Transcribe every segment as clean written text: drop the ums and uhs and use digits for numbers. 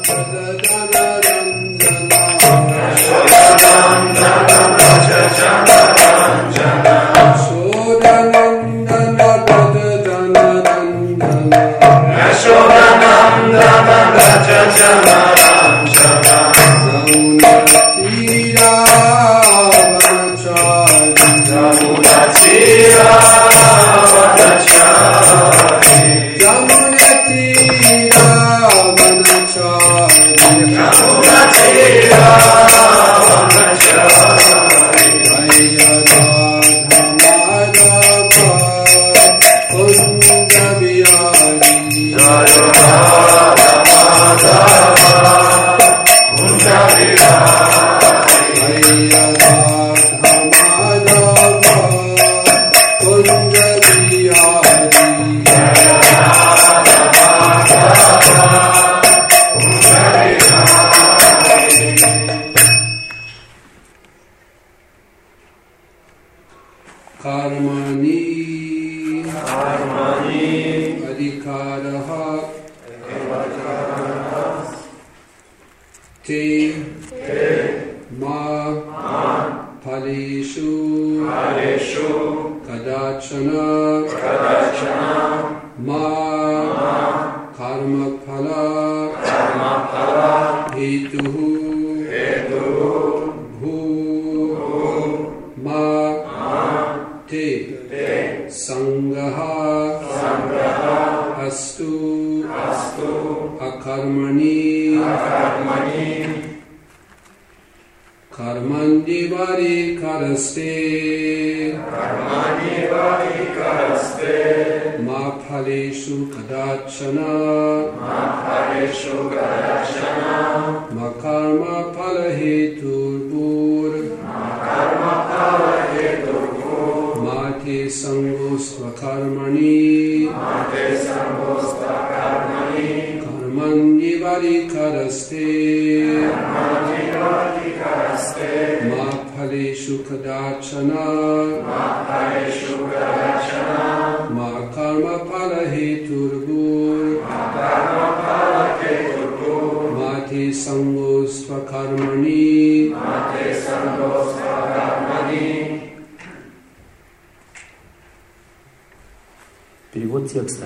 Перевод текста.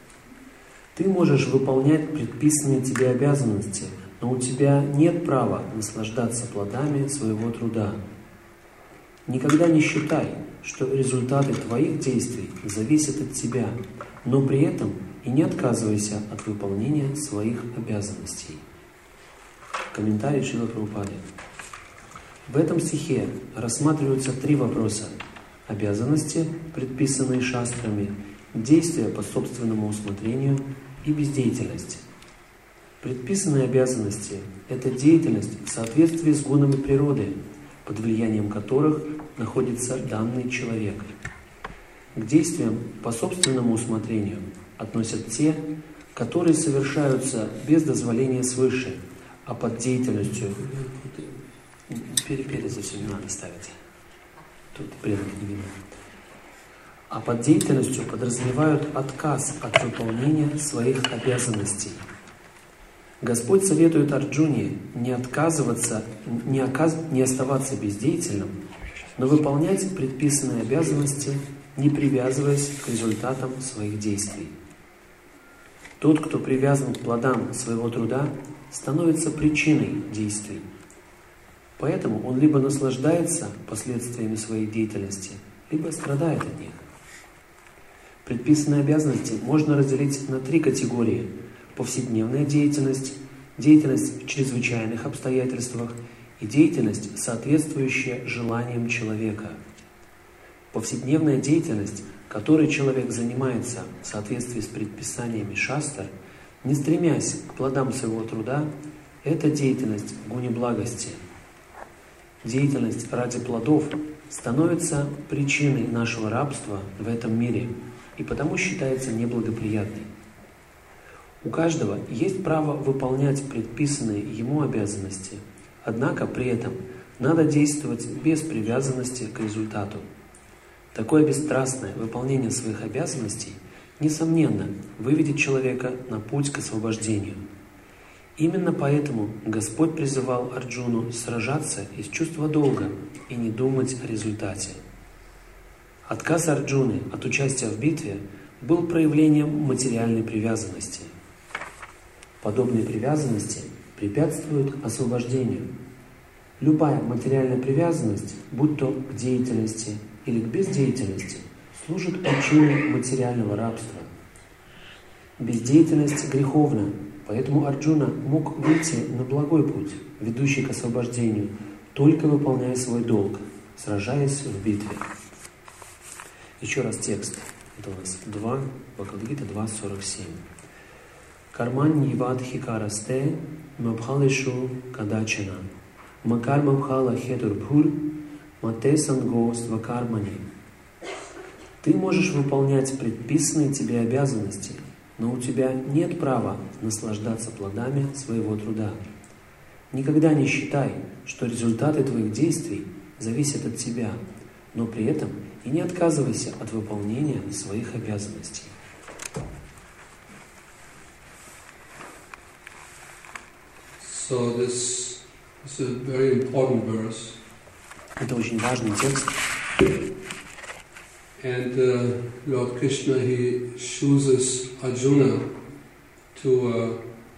Ты можешь выполнять предписанные тебе обязанности, но у тебя нет права наслаждаться плодами своего труда. Никогда не считай, что результаты твоих действий зависят от тебя, но при этом и не отказывайся от выполнения своих обязанностей. Комментарий Шрила Прабхупады. В этом стихе рассматриваются три вопроса: обязанности, предписанные шастрами, действия по собственному усмотрению и бездеятельность. Предписанные обязанности – это деятельность в соответствии с гунами природы, под влиянием которых находится данный человек. К действиям по собственному усмотрению относят те, которые совершаются без дозволения свыше, а под деятельностью... Перед этим не надо ставить. Тут преданных не видно. А под деятельностью подразумевают отказ от выполнения своих обязанностей. Господь советует Арджуне не отказываться, не оставаться бездеятельным, но выполнять предписанные обязанности, не привязываясь к результатам своих действий. Тот, кто привязан к плодам своего труда, становится причиной действий. Поэтому он либо наслаждается последствиями своей деятельности, либо страдает от них. Предписанные обязанности можно разделить на три категории: повседневная деятельность, деятельность в чрезвычайных обстоятельствах и деятельность, соответствующая желаниям человека. Повседневная деятельность, которой человек занимается в соответствии с предписаниями шастр, не стремясь к плодам своего труда, это деятельность в гуне благости. Деятельность ради плодов становится причиной нашего рабства в этом мире и потому считается неблагоприятной. У каждого есть право выполнять предписанные ему обязанности, однако при этом надо действовать без привязанности к результату. Такое бесстрастное выполнение своих обязанностей, несомненно, выведет человека на путь к освобождению. Именно поэтому Господь призывал Арджуну сражаться из чувства долга и не думать о результате. Отказ Арджуны от участия в битве был проявлением материальной привязанности. Подобные привязанности препятствуют освобождению. Любая материальная привязанность, будь то к деятельности или к бездеятельности, служит причиной материального рабства. Бездеятельность греховна, поэтому Арджуна мог выйти на благой путь, ведущий к освобождению, только выполняя свой долг, сражаясь в битве. Еще раз текст. Это у нас 2, Бхагавад-гита 2.47. Карман нивад хикарасте мабхалешу кадачина макар мабхала хетурбхур мате санго свакармани. Ты можешь выполнять предписанные тебе обязанности, но у тебя нет права наслаждаться плодами своего труда. Никогда не считай, что результаты твоих действий зависят от тебя, но при этом и не отказывайся от выполнения своих обязанностей. So this is a very important verse. Это очень важный текст. And Lord Krishna, he chooses Arjuna to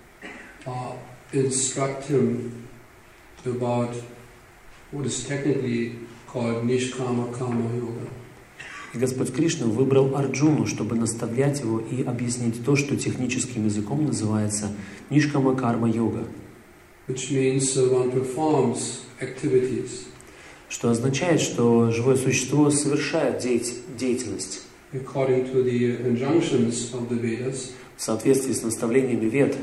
instruct him about what is technically called Nishkama Karma Yoga. И Господь Кришна выбрал Арджуну, чтобы наставлять его и объяснить то, что техническим языком называется Нишкама Карма Йога. Which means one performs activities. Что означает, что живое существо совершает деятельность according to the injunctions of the Vedas. В соответствии с наставлениями Вед.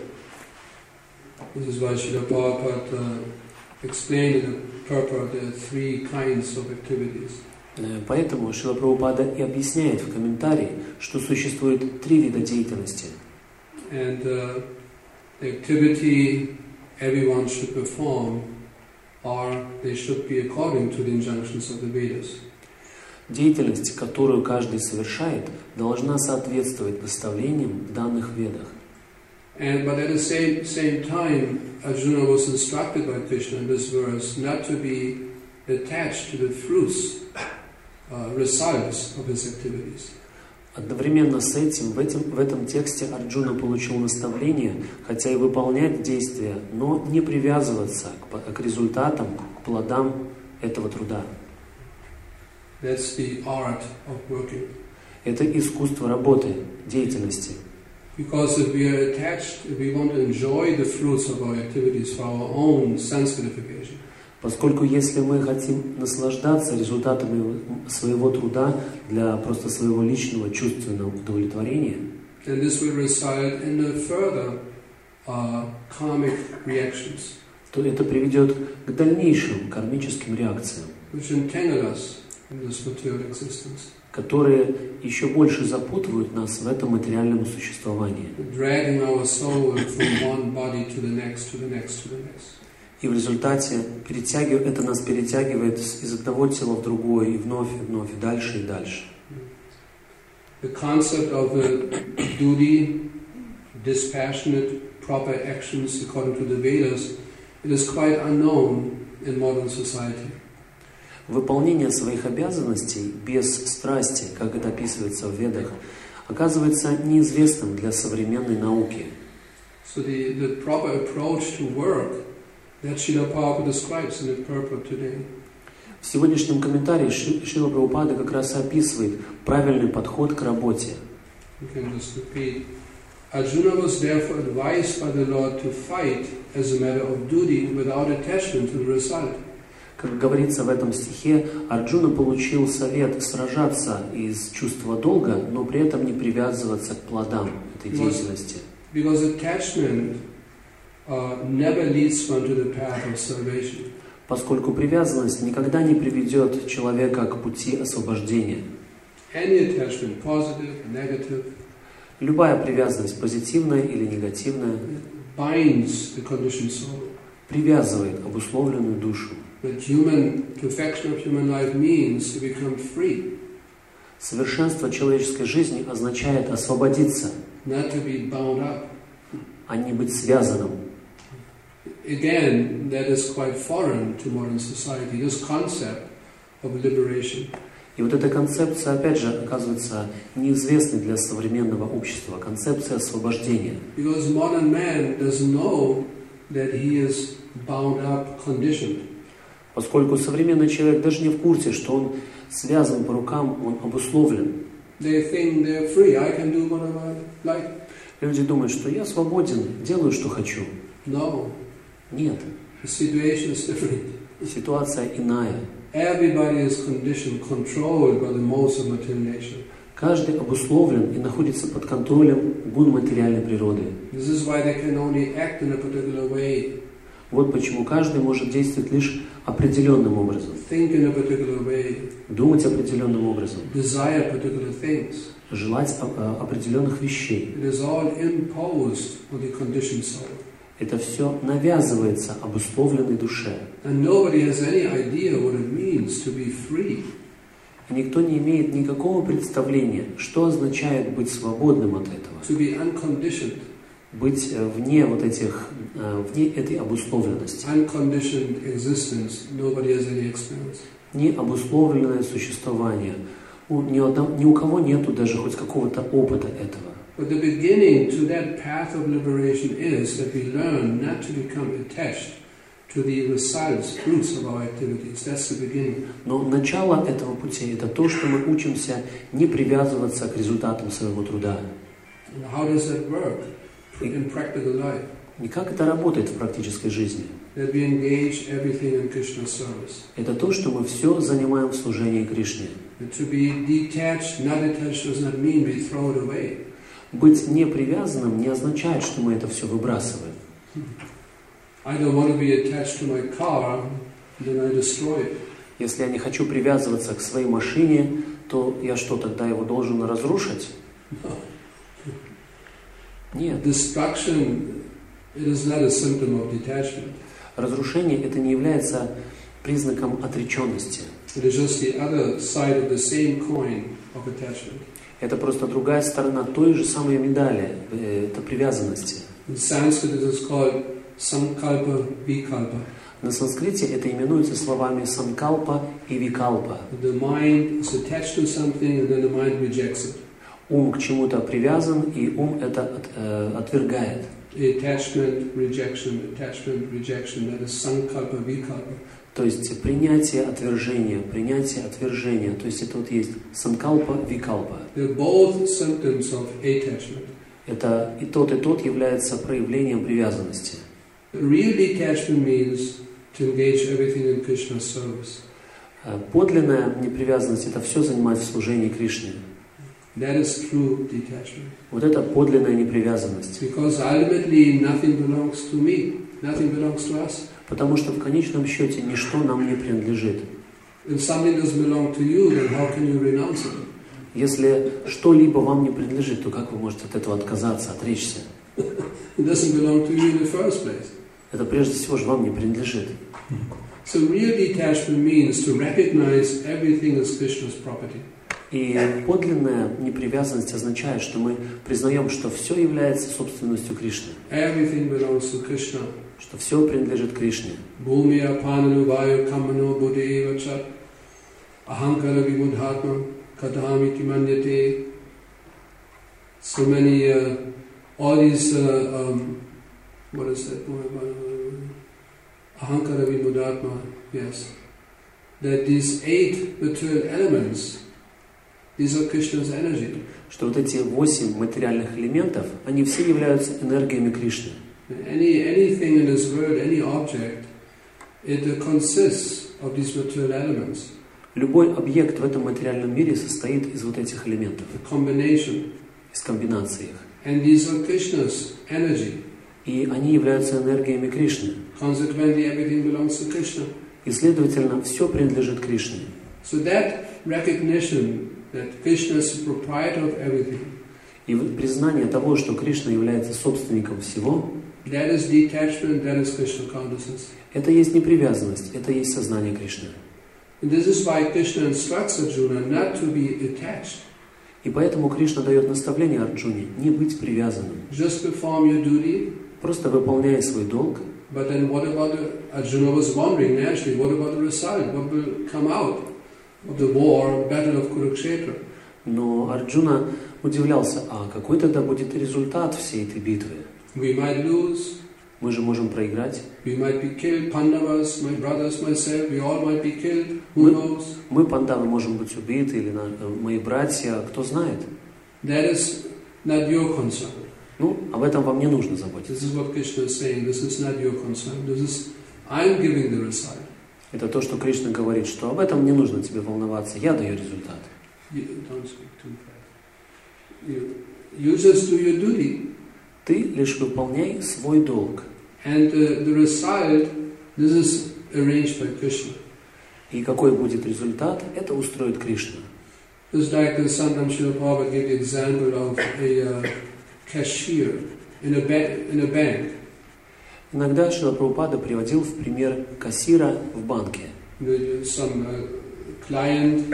This is why Srila Prabhupada explained in the purport there are 3 kinds of activities. Поэтому Шрила Прабхупада и объясняет в комментарии, что существует 3 вида деятельности. And the activity everyone should perform, or they should be according to the injunctions of the Vedas. Деятельность, которую каждый совершает, должна соответствовать наставлениям в данных Ведах. But at the same time, Arjuna was instructed by Krishna in this verse not to be attached to the fruits, results of his activities. Одновременно с этим, в этом тексте Арджуна получил наставление, хотя и выполнять действия, но не привязываться к результатам, к плодам этого труда. That's the art of working. Это искусство работы, деятельности. Because if we are attached, if we want to enjoy the fruits of our activities for our own sense gratification, поскольку если мы хотим наслаждаться результатами своего труда для просто своего личного чувственного удовлетворения, then this will result in a further karmic reactions, то это приведет к дальнейшим кармическим реакциям, which entangle us in this material existence, которые еще больше запутывают нас в этом материальном существовании. dragging our soul from one body to the next, to the next, to the next. И в результате это нас перетягивает из одного тела в другое, и вновь, и дальше, и дальше. The concept of duty, dispassionate, proper actions according to the Vedas, it is quite unknown in modern society. Выполнение своих обязанностей без страсти, как это описывается в Ведах, оказывается неизвестным для современной науки. So the proper approach to work that Srila Prabhupada describes in the purport today. В сегодняшнем комментарии Шрила Прабхупада как раз описывает правильный подход к работе. You can just repeat. Arjuna was therefore advised by the Lord to fight as a matter of duty without attachment to the result. Как говорится в этом стихе, Арджуна получил совет сражаться из чувства долга, но при этом не привязываться к плодам этой деятельности. Because attachment never leads one to the path of salvation. Поскольку привязанность никогда не приведет человека к пути освобождения. Any attachment, positive, negative, любая привязанность, позитивная или негативная, binds the conditioned soul. Привязывает обусловленную душу. But perfection of human life means to become free. Совершенство человеческой жизни означает освободиться, Not to be bound up. а не быть связанным. again, that is quite foreign to modern society, this concept of liberation. И вот эта концепция, опять же, оказывается неизвестной для современного общества, концепция освобождения. Because modern man doesn't know that he is bound up, conditioned. Поскольку современный человек даже не в курсе, что он связан по рукам, он обусловлен. They think they're free, I can do whatever I like. Люди думают, что я свободен, делаю, что хочу. No. Нет. The situation is different. Ситуация иная. Everybody is conditioned, controlled by the modes of material nature. Каждый обусловлен и находится под контролем гун материальной природы. This is why they can only act in a particular way. Вот почему каждый может действовать лишь определенным образом. Think in a particular way. Думать определенным образом. Desire particular things. Желать определенных вещей. It is all imposed on the conditioned soul. Это все навязывается обусловленной душе. And nobody has any idea what it means to be free. И никто не имеет никакого представления, что означает быть свободным от этого. To be unconditioned. Быть вне вот этих, вне этой обусловленности. Unconditioned existence. Nobody has any experience. Необусловленное существование. Ни у кого нету даже хоть какого-то опыта этого. But the beginning to that path of liberation is that we learn not to become attached to the results, fruits of our activities. That's the beginning. Но начало этого пути – это то, что мы учимся не привязываться к результатам своего труда. And how does that work in practical life? И как это работает в практической жизни? That we engage everything in Krishna's service. Это то, что мы все занимаем в служении Кришне. To be detached, not attached, does not mean we throw it away. Быть не привязанным не означает, что мы это все выбрасываем. I don't want to be attached to my car, then I destroy it. Если я не хочу привязываться к своей машине, то я что, тогда его должен разрушить? Нет. Destruction, it is not a symptom of detachment. Разрушение это не является признаком отреченности. It is just the other side of the same coin of attachment. Это просто другая сторона той же самой медали, это привязанности. In Sanskrit it is called sankalpa vikalpa. На санскрите это именуется словами санкалпа и викалпа. The mind is attached to something and then the mind rejects it. Ум к чему-то привязан, и ум это отвергает. Attachment, rejection, that is sankalpa vikalpa. То есть принятие, отвержение, то есть это вот есть санкалпа, викалпа. They're both symptoms of attachment. Это и тот является проявлением привязанности. Real detachment means to engage everything in Krishna's service. Подлинная непривязанность это все занимать в служении Кришне. That is true detachment. Вот это подлинная непривязанность. Because ultimately nothing belongs to me, nothing belongs to us. Потому что в конечном счете ничто нам не принадлежит. If something doesn't belong to you, then how can you renounce it? Если что-либо вам не принадлежит, то как вы можете от этого отказаться, отречься? It doesn't belong to you in the first place. Это прежде всего же вам не принадлежит. So real detachment means to recognize everything as Krishna's property. И подлинная непривязанность означает, что мы признаем, что все является собственностью Кришны. Everything belongs to Krishna. Что все принадлежит Кришне. Bhumya pananu vayu kamano buddheva chat ahankara vimudhatma kadhamiti manyate. So many, all these, what is that? Ahankara vimudhatma, yes. That these 8 material elements, these are Krishna's energy. Что вот эти 8 материальных элементов, они все являются энергиями Кришны. Anything in this world, any object, it consists of these material elements. Любой объект в этом материальном мире состоит из вот этих элементов. A combination. Из комбинации их. And these are Krishna's energy. И они являются энергиями Кришны. Consequently, everything belongs to Krishna. И, следовательно, все принадлежит Кришне. So that recognition that Krishna is the proprietor of everything. И признание того, что Кришна является собственником всего, that is detachment, that is Krishna consciousness. Это есть непривязанность, это есть сознание Кришны. And this is why Krishna instructs Arjuna not to be attached. И поэтому Кришна дает наставление Арджуне не быть привязанным. Just perform your duty. Просто выполняй свой долг. But then what about Arjuna was wondering naturally, what about the result? What will come out of the war, battle of Kurukshetra? Но Арджуна удивлялся, а какой тогда будет результат всей этой битвы? We might lose. Мы же можем проиграть. We might be killed. Pandavas, my brothers, myself, we all might be killed. Who knows? Мы, пандавы, можем быть убиты, или мои братья, кто знает. That is not your concern. Ну, об этом вам не нужно заботиться. This is what Krishna is saying. This is not your concern. This is, I'm giving the result. Это то, что Кришна говорит, что об этом не нужно тебе волноваться, я даю результат. You don't speak too fast. You just do your duty. Ты лишь выполняй свой долг. And the result, this is arranged by Krishna. И какой будет результат, это устроит Кришна. Just like sometimes Srila Prabhupada gave the example of a cashier in a bank. Иногда Шрила Прабхупада приводил в пример кассира в банке. Some client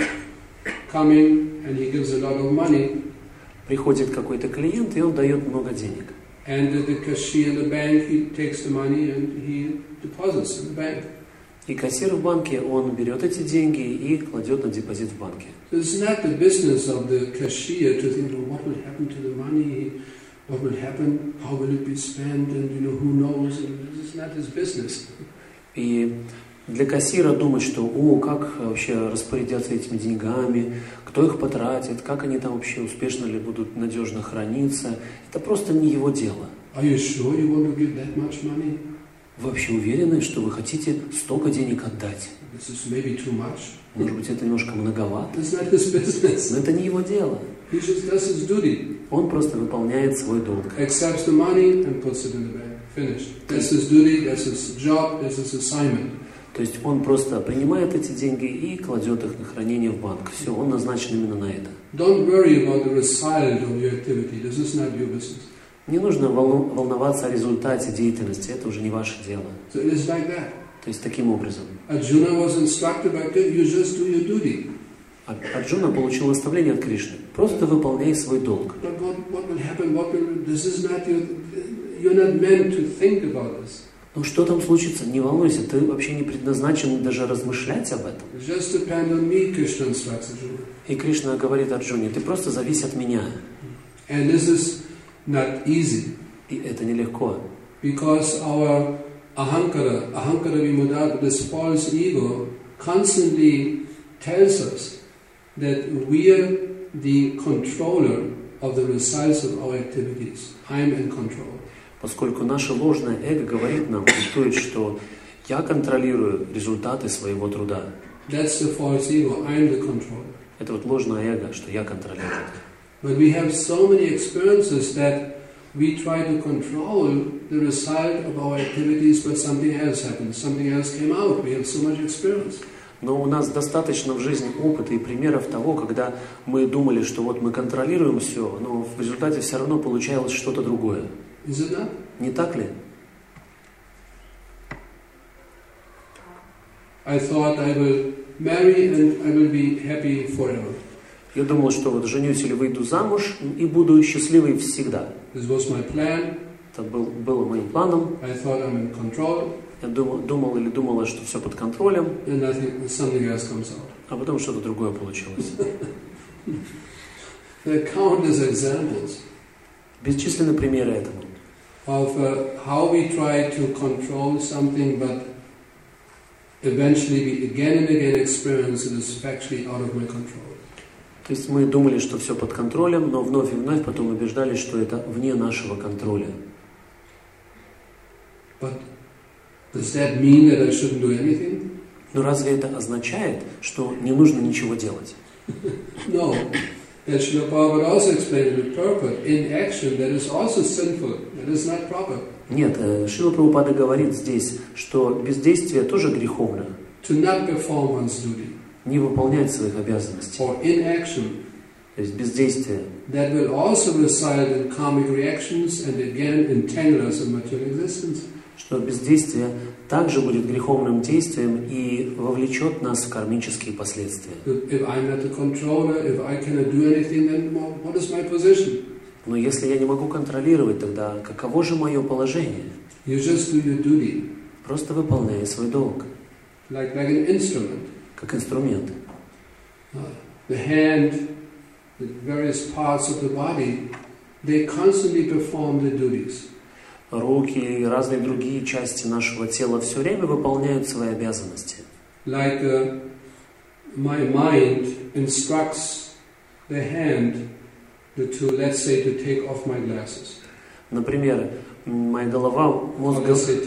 coming and he gives a lot of money. Приходит какой-то клиент, и он дает много денег. And the cashier in the bank, he takes the money and he deposits in the bank. И кассир в банке, он берет эти деньги и кладет на депозит в банке. So it's not the business of the cashier to think, well, what will happen to the money, what will happen, how will it be spent, and who knows, and this is not his business. И для кассира думать, что, как вообще распорядятся этими деньгами, кто их потратит, как они там вообще успешно ли будут надежно храниться, это просто не его дело. Are you sure you want to give that much money? Вы вообще уверены, что вы хотите столько денег отдать? This is maybe too much. Может быть, это немножко многовато? It's not his business. Но это не его дело. He just does his duty. Он просто выполняет свой долг. Accepts the money and puts it in the bank. Finished. That's his duty, that's his job, that's his assignment. То есть он просто принимает эти деньги и кладет их на хранение в банк. Все, он назначен именно на это. Don't worry about the result of your activity. This is not your business. Не нужно волноваться о результате деятельности, это уже не ваше дело. So it is like that. То есть таким образом. Arjuna was instructed by Krishna, you just do your duty. Арджуна получил наставление от Кришны. Просто выполняй свой долг. But what will happen? This is not you're not meant to think about this. Ну что там случится? Не волнуйся, ты вообще не предназначен даже размышлять об этом. Just depend on me, Krishna instructs Arjuna. И Кришна говорит Арджуне, ты просто зависишь от меня. And this is not easy. И это нелегко. Because our ahankara vimuddhata, this false ego, constantly tells us that we are the controller of the results of our activities. I'm in control. Поскольку наше ложное эго говорит нам, диктует, что я контролирую результаты своего труда. That's the false ego. I'm the controller. Это вот ложное эго, что я контролирую. But we have so many experiences that we try to control the result of our activities, but something else happened. Something else came out. We have so much experience. Но у нас достаточно в жизни опыта и примеров того, когда мы думали, что вот мы контролируем все, но в результате все равно получалось что-то другое. Is it not? Не так ли? I thought I will marry and I will be happy forever. Я думал, что вот женюсь или выйду замуж и буду счастливой всегда. This was my plan. Это было моим планом. I thought I'm in control. Я думал или думала, что все под контролем. And something else comes out. А потом что-то другое получилось. There are countless examples. Бесчисленные примеры этому. Of how we try to control something, but eventually we again and again experience it is factually out of my control. То есть мы думали, что все под контролем, но вновь и вновь потом убеждались, что это вне нашего контроля. But does that mean that I shouldn't do anything? Но разве это означает, что не нужно ничего делать? No. As Srila Prabhupada also explained in the purport, in action that is also sinful, that is not proper. Нет, Шрила Прабхупада говорит здесь, что бездействие тоже греховно. To not perform one's duty. Не выполнять своих обязанностей. Or inaction. То есть бездействие. That will also result in karmic reactions and again entangle us in material existence. Что бездействие также будет греховным действием и вовлечет нас в кармические последствия. If I'm not the controller, if I cannot do anything, then what is my position? Но если я не могу контролировать, тогда каково же мое положение? You just do your duty. Просто выполняй свой долг. Like an instrument. Как инструмент. The hand, the various parts of the body, they constantly perform their duties. Руки и разные другие части нашего тела все время выполняют свои обязанности. Like my mind instructs the hand to, let's say, to take off my glasses. Например, моя голова, мозг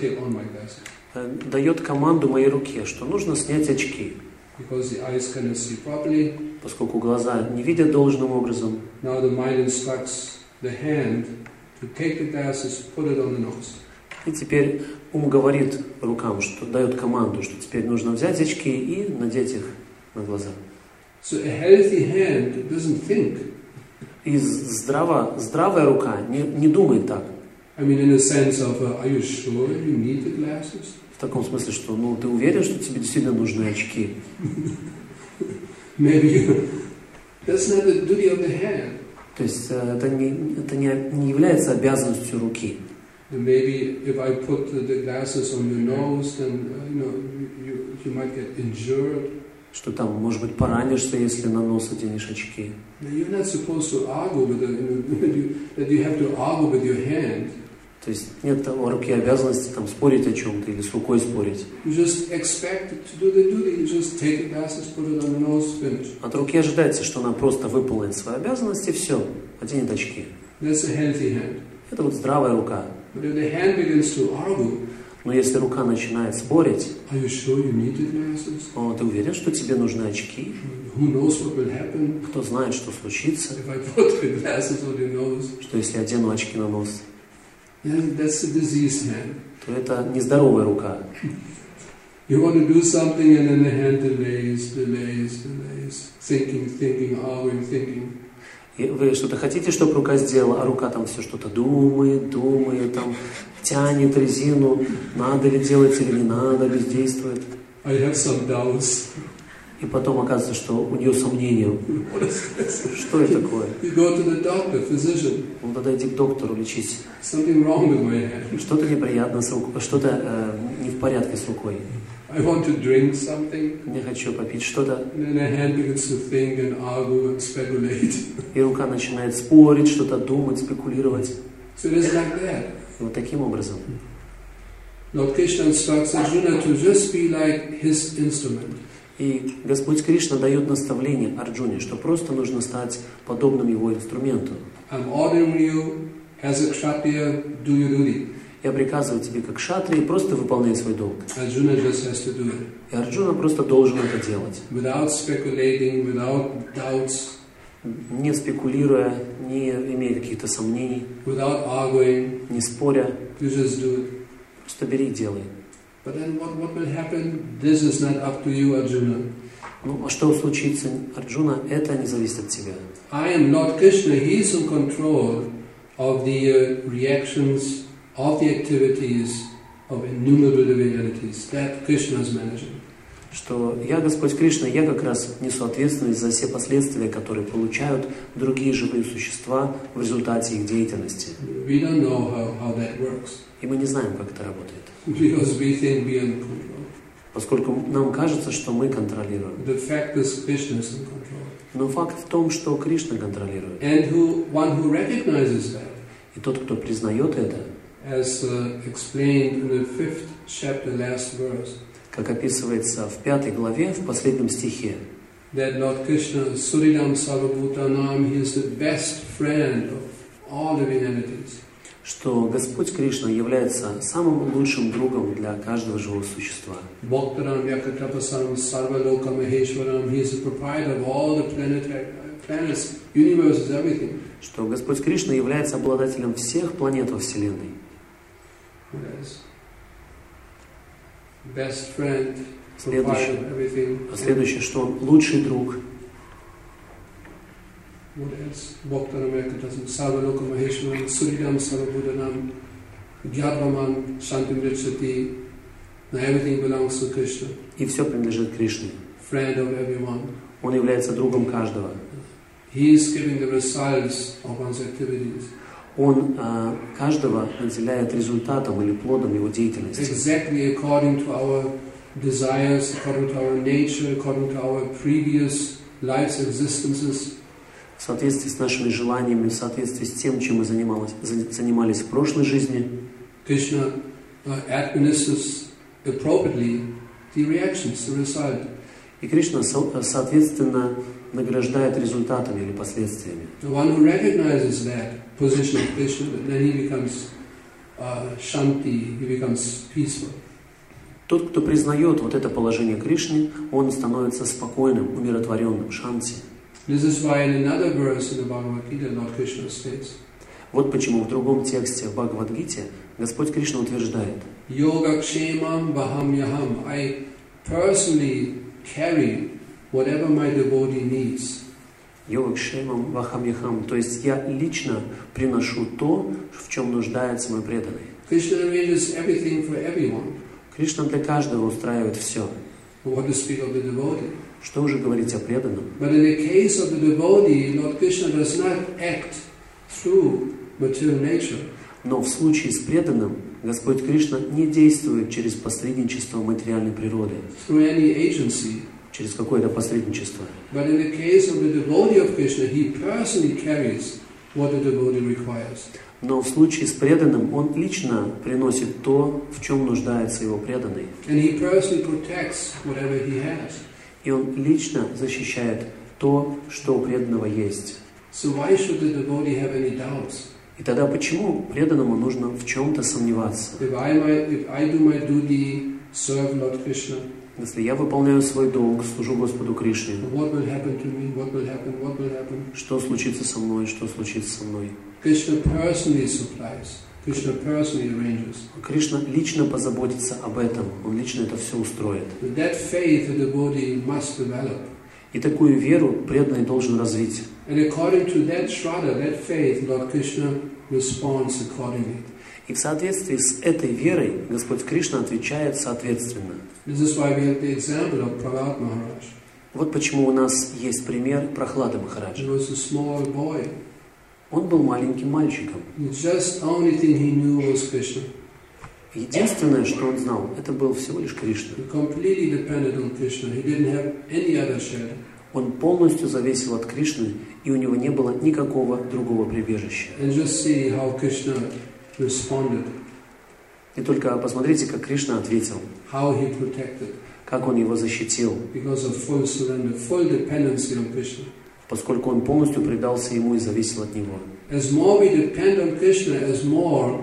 дает команду моей руке, что нужно снять очки. Because the eyes cannot see properly. Поскольку глаза не видят должным образом. Now the mind instructs the hand to take the glasses, put it on the nose. И теперь ум говорит рукам, что дает команду, что теперь нужно взять очки и надеть их на глаза. So a healthy hand doesn't think. И здравая рука не думает так. I mean, in the sense of, are you sure you need the glasses? В таком смысле, что, ты уверен, что тебе действительно нужны очки? Maybe that's not the duty of the hand. То есть это не является обязанностью руки. Maybe if I put the glasses on your nose, then you might get injured. Что там, может быть, поранишься, если на нос оденешь очки. You're not supposed to argue with that you have to argue with your hand. То есть нет у руки обязанности там спорить о чем-то или с рукой спорить. You just expect to do the duty. You just take the glasses, put it on the nose, finish. От руки ожидается, что она просто выполнит свои обязанности, все, оденет очки. That's a healthy hand. Это вот здравая рука. But if the hand begins to argue, но если рука начинает спорить, are you sure you need the glasses? Ты уверен, что тебе нужны очки? Who knows what will happen? Кто знает, что случится? If I put the glasses on your nose, что если одену очки на нос? That's a diseased hand. То это нездоровая рука. You want to do something and then the hand delays, thinking, arguing, thinking. И вы что-то хотите, чтобы рука сделала, а рука там все что-то думает, там тянет резину, надо ли делать или не надо, бездействует. I have some doubts. И потом оказывается, что у нее сомнения. Что это такое? You go to the doctor, physician. Тогда иди к доктору, лечись. Something wrong with my hand. Что-то неприятно с рукой, что-то не в порядке с рукой. I want to drink something. Я хочу попить что-то. And the hand begins to think and argue and speculate. И рука начинает спорить, что-то думать, спекулировать. So it is like that. И вот таким образом. Lord Krishna instructs Arjuna to just be like his instrument. И Господь Кришна дает наставление Арджуне, что просто нужно стать подобным его инструменту. I'm ordering you as a kshatriya, do your duty. Я приказываю тебе как кшатрии, просто выполняй свой долг. Arjuna just has to do it. И Арджуна просто должен это делать. Without speculating, without doubts. Не спекулируя, не имея каких-то сомнений. Without arguing. Не споря. You just do it. Просто бери и делай. But then what will happen? This is not up to you, Arjuna. А что случится, Арджуна, это не зависит от тебя. I am Lord Krishna. He is in control of the reactions, of the activities of innumerable living entities. That Krishna is managing. Что я, Господь Кришна, я как раз несу ответственность за все последствия, которые получают другие живые существа в результате их деятельности. We don't know how that works. И мы не знаем, как это работает. Because we think we are in control. Поскольку нам кажется, что мы контролируем. The fact is Krishna is in control. Но факт в том, что Кришна контролирует. And one who recognizes that. И тот, кто признает это, as explained in the 5th chapter, last verse. Как описывается в 5 главе, в последнем стихе. That Lord Krishna, Suridam Sarvabhutanam, he is the best friend of all living entities. Что Господь Кришна является самым лучшим другом для каждого живого существа. Bhaktaram Yakatapasam Sarvaloka Maheshwaram, he is the proprietor of all the planets, universes, everything. Что Господь Кришна является обладателем всех планет во Вселенной. Yes. Best friend, proprietor of everything. Следующее, что он лучший друг. What else? Bhaktaram Yakatapasam Sarvaloka Maheshwaram, Suridam Sarvabhutanam, Gyatvaman Shantim Ricchati. Now everything belongs to Krishna. И все принадлежит Кришне. Friend of everyone. Он является другом каждого. He is giving the results of one's activities. Он каждого наделяет результатом или плодом его деятельности. Exactly according to our desires, according to our nature, according to our previous life's existences. В соответствии с нашими желаниями, в соответствии с тем, чем мы занимались в прошлой жизни. Krishna administers appropriately the reactions, the result. И Кришна, соответственно, награждает результатами или последствиями. The one who recognizes that position of Krishna, then he becomes shanti, he becomes peaceful. Тот, кто признает вот это положение Кришны, он становится спокойным, умиротворенным, шанти. This is why in another verse in the Bhagavad Gita, Lord Krishna states. Вот почему в другом тексте в Бхагавад-гите Господь Кришна утверждает: Yoga kshemam baham yaham. I personally carry whatever my devotee needs. Йога кшемам вахам яхам. То есть я лично приношу то, в чем нуждается мой преданный. Krishna arranges everything for everyone. Кришна для каждого устраивает все. What to speak of the devotee? Что уже говорить о преданном? But in the case of the devotee, Lord Krishna does not act through material nature. Но в случае с преданным Господь Кришна не действует через посредничество материальной природы, Through any agency. через какое-то посредничество. But in the case of the devotee of Krishna, he personally carries what the devotee requires. Но в случае с преданным он лично приносит то, в чем нуждается его преданный. And he personally protects whatever he has. И он лично защищает то, что у преданного есть. So why should the devotee have any doubts? И тогда почему преданному нужно в чем-то сомневаться? If I do my duty, serve Lord Krishna, Если я выполняю свой долг, служу Господу Кришне, what will happen to me? What will happen? What will happen? что случится со мной, что случится со мной? Krishna personally supplies. Krishna personally arranges. Кришна лично позаботится об этом, он лично это все устроит. With that faith, the devotee must develop. И такую веру преданный должен развить. And according to that shraddha, that faith, Lord Krishna responds accordingly. И в соответствии с этой верой Господь Кришна отвечает соответственно. This is why we have the example of Prahlad Maharaj. Вот почему у нас есть пример Прахлады He Махараджа. was a small boy. Он был маленьким мальчиком. Just only thing he knew was Krishna. Единственное, что он знал, это был всего лишь Кришна. He completely depended on Krishna. He didn't have any other shelter. Он полностью зависел от Кришны, и у него не было никакого другого прибежища. And just see how Krishna responded. И только посмотрите, как Кришна ответил, How he protected. как он его защитил, Because of full surrender, full dependency on Krishna. поскольку он полностью предался ему и зависел от него. As more we depend on Krishna, as more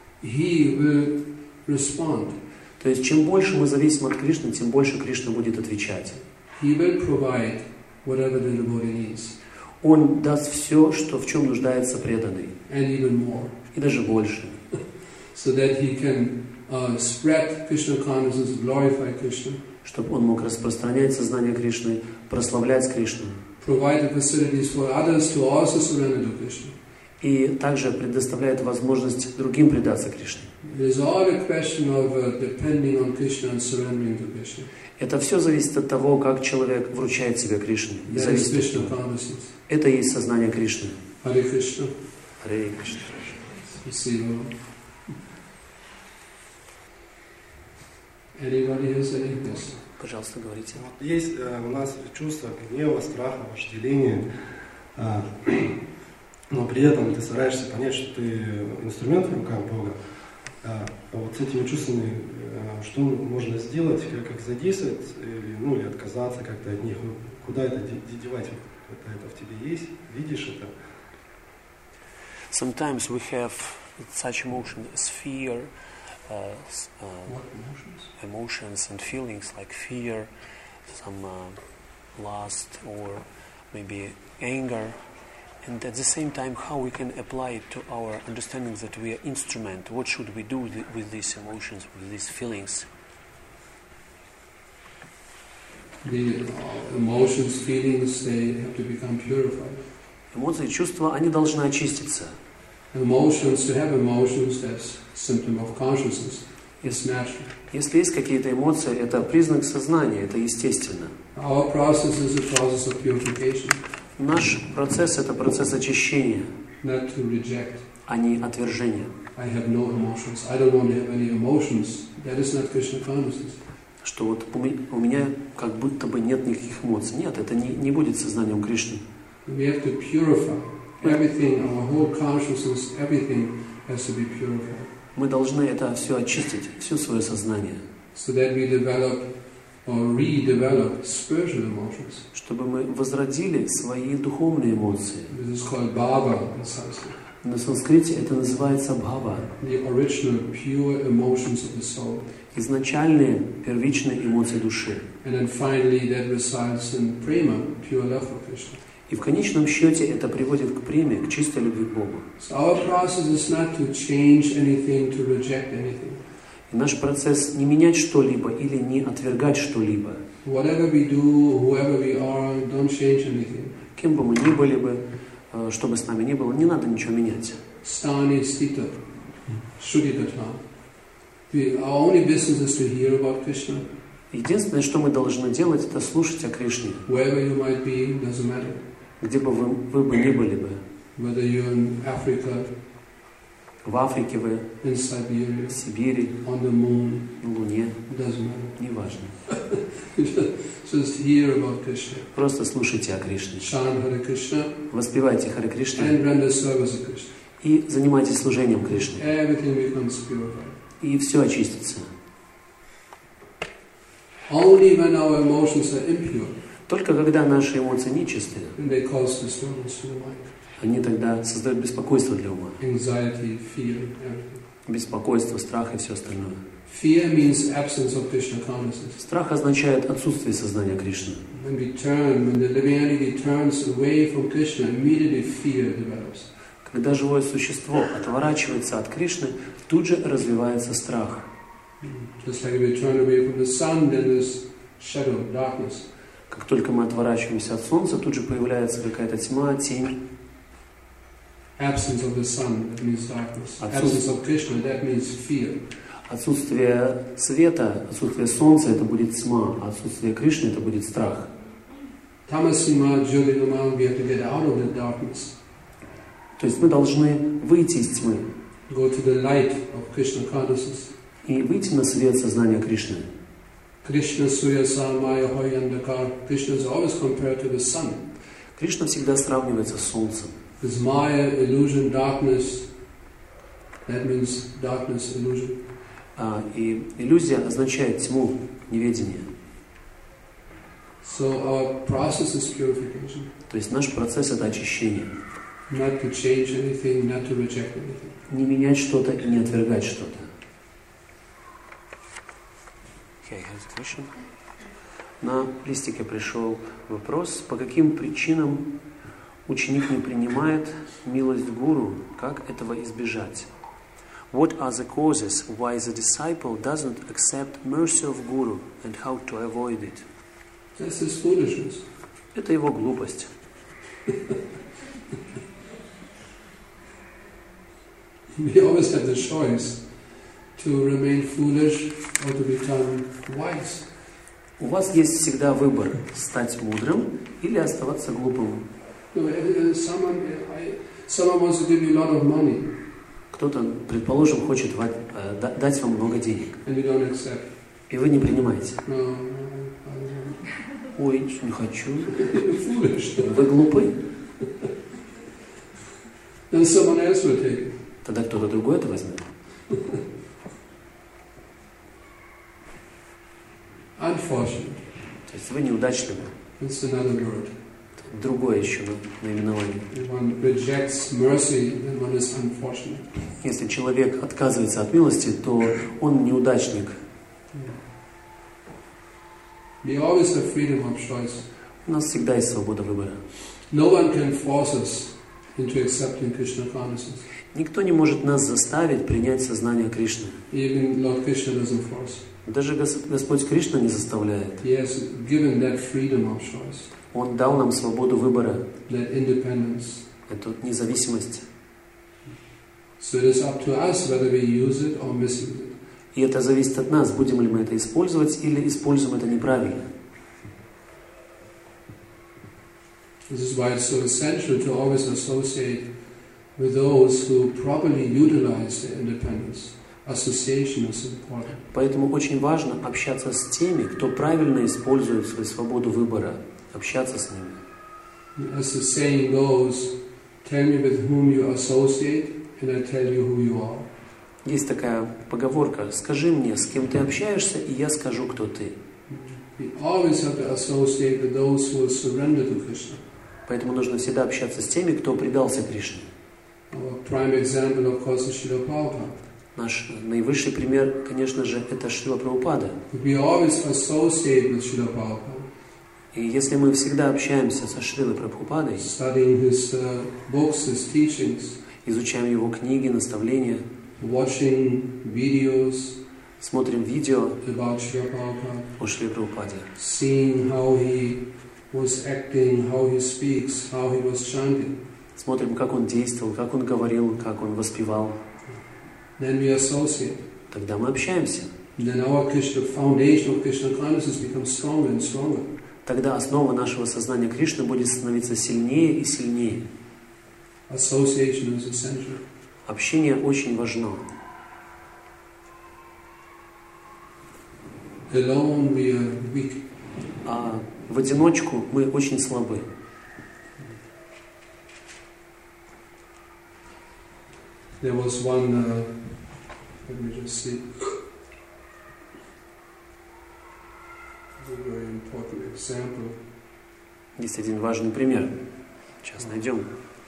he will respond. То есть, чем больше мы зависим от Кришны, тем больше Кришна будет отвечать. He will provide whatever the devotee needs. Он даст все, что в чем нуждается преданный, And even more. и даже больше, So that he can spread Krishna consciousness, glorify Krishna. чтобы он мог распространять сознание Кришны, прославлять Кришну, Provide the facilities for others to also surrender to Krishna. и также предоставляет возможность другим предаться Кришне. It is all a question of depending on Krishna and surrendering to Krishna. Это все зависит от того, как человек вручает себя Кришне. И That is зависит от Krishna него. consciousness. Это и есть сознание Кришны. Hare Krishna. Харе Кришна. Спасибо. Anybody has any question? Пожалуйста, говорите. Есть у нас чувство гнева, страха, вожделения, но при этом ты стараешься понять, что ты инструмент в руках Бога. А вот с этими чувствами что можно сделать, как их задействовать, или отказаться как-то от них, куда это девать? Это в тебе есть, видишь это? Sometimes we have such emotion as fear, What emotions? emotions and feelings like fear, some lust or maybe anger, and at the same time how we can apply it to our understanding that we are instrument. What should we do with these emotions, with these feelings? The emotions, feelings, they have to become purified. Эмоции, чувства, они должны очиститься. Emotions, to have emotions, that's a symptom of consciousness. It's natural. Если есть какие-то эмоции, это признак сознания, это естественно. Our process is a process of purification. Наш процесс — это процесс очищения, not to reject. а не отвержения. I have no emotions. I don't want to have any emotions. That is not Krishna consciousness. Что вот у меня как будто бы нет никаких эмоций. Нет, это не будет сознанием Кришны. We have to purify everything, our whole consciousness, everything has to be purified. Мы должны это все очистить, все свое сознание. So that we develop or redevelop spiritual emotions. Чтобы мы возродили свои духовные эмоции. This is called bhava in Sanskrit. На санскрите это называется бхава. The original pure emotions of the soul. Изначальные, первичные эмоции души. And then finally that results in prema, pure love for Krishna. И в конечном счете это приводит к преме, к чистой любви к Богу. So our process is not to change anything, to reject anything. И наш процесс не менять что-либо или не отвергать что-либо. Whatever we do, whoever we are, don't change anything. Кем бы мы ни были бы, что бы с нами ни было, не надо ничего менять. Stani stita, shruditata. Our only business is to hear about Krishna. Единственное, что мы должны делать, это слушать о Кришне. Wherever you might be, doesn't matter. Где бы вы бы ни были бы. Whether you're in Africa, В Африке вы, in Siberia, в Сибири, on the moon, на Луне, doesn't matter. неважно. Just hear about Krishna. Просто слушайте о Кришне. Chant Hare Krishna Воспевайте Харе Кришна and render service to Krishna. и занимайтесь служением Кришне. Everything becomes purified. И все очистится. Only when our emotions are impure, Только когда наши эмоции нечистые, then they cause disturbance to the mind. они тогда создают беспокойство для ума. Anxiety, fear, everything. Беспокойство, страх и все остальное. Fear means absence of Krishna consciousness. Страх означает отсутствие сознания Кришны. When the living entity turns away from Krishna, immediately fear develops. Когда живое существо отворачивается от Кришны, тут же развивается страх. Just like if we turn away from the sun, then there's shadow, darkness. Как только мы отворачиваемся от Солнца, тут же появляется какая-то тьма, тень. Absence of the sun, that means darkness. Absence of Krishna, that means fear. Отсутствие света, отсутствие Солнца — это будет тьма, а отсутствие Кришны — это будет страх. Tamasima jyotirgamam, we have to get out of the darkness. То есть мы должны выйти из тьмы Go to the light of Krishna consciousness. и выйти на свет сознания Кришны. Krishna Surya Samaya Hoyandakar. Krishna is always compared to the sun. Кришна всегда сравнивается с Солнцем. This Maya, illusion, darkness, that means darkness, illusion. И иллюзия означает тьму, неведение. So our process is purification. То есть наш процесс — это очищение. Not to change anything, not to reject anything. Не менять что-то и не отвергать что-то. На листике пришел вопрос, по каким причинам ученик не принимает милость гуру, как этого избежать? What are the causes why the disciple doesn't accept mercy of guru and how to avoid it? This is foolishness. Это его глупость. We always have the choice to remain foolish or to become wise. У вас есть всегда выбор – стать мудрым или оставаться глупым. Someone wants to give you a lot of money. Кто-то, предположим, хочет дать вам много денег. And you don't accept. И вы не принимаете. No, Ой, не хочу. foolish. Вы глупы. Then someone else will take it. Тогда кто-то другой это возьмет. Unfortunate. То есть вы неудачливы. It's another word. Другое еще наименование. If one rejects mercy, then one is unfortunate. Если человек отказывается от милости, то он неудачник. We always have freedom of choice. У нас всегда есть свобода выбора. No one can force us into accepting Krishna consciousness. Никто не может нас заставить принять сознание Кришны. Even Lord Krishna doesn't force. Даже Господь Кришна не заставляет. He has given that freedom of choice, Он дал нам свободу выбора, that independence. эту независимость. So it is up to us whether we use it or misuse it. И это зависит от нас, будем ли мы это использовать или используем это неправильно. This is why it's so essential to always associate with those who properly utilize their independence. Association is important. Поэтому очень важно общаться с теми, кто правильно использует свою свободу выбора, общаться с ними. As the saying goes, tell me with whom you associate, and I tell you who you are. Есть такая поговорка: скажи мне, с кем ты общаешься, и я скажу, кто ты. We always have to associate with those who are surrendered to Krishna. Поэтому нужно всегда общаться с теми, кто предался Кришне. Our prime example, of course, is Srila Prabhupada. Наш наивысший пример, конечно же, это Шрила Прабхупада. We always associate with Srila Prabhupada. И если мы всегда общаемся со Шрилой Прабхупадой, Studying his books, his teachings, изучаем его книги, наставления, watching videos смотрим видео about Srila Prabhupada, о Шриле Прабхупаде, seeing how he was acting, how he speaks, how he was chanting, смотрим, как он действовал, как он говорил, как он воспевал, then we associate. тогда мы общаемся. Then our Krishna, foundation of Krishna consciousness becomes stronger and stronger. Тогда основа нашего сознания Кришны будет становиться сильнее и сильнее. Association is essential. Общение очень важно. Alone we are weak. А в одиночку мы очень слабы. There was one, let me just see, a very important example. Есть один важный пример. Сейчас найдем.